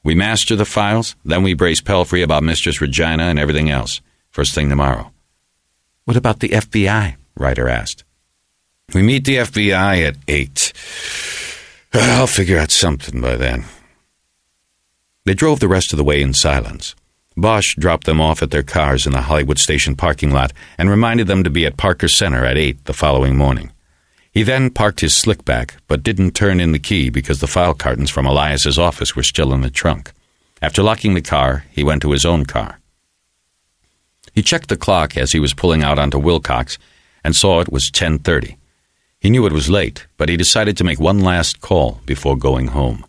We master the files, then we brace Pelfrey about Mistress Regina and everything else. First thing tomorrow." "What about the FBI?" Ryder asked. "We meet the FBI at 8. I'll figure out something by then." They drove the rest of the way in silence. Bosch dropped them off at their cars in the Hollywood Station parking lot and reminded them to be at Parker Center at 8 the following morning. He then parked his Slickback, but didn't turn in the key because the file cartons from Elias's office were still in the trunk. After locking the car, he went to his own car. He checked the clock as he was pulling out onto Wilcox and saw it was 10:30. He knew it was late, but he decided to make one last call before going home.